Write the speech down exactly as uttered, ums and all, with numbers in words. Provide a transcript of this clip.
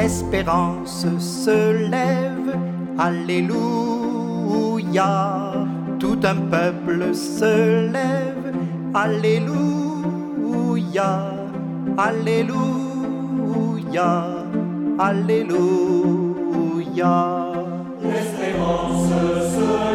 l'espérance se lève, Alléluia. Tout un peuple se lève, Alléluia, Alléluia, Alléluia. L'espérance se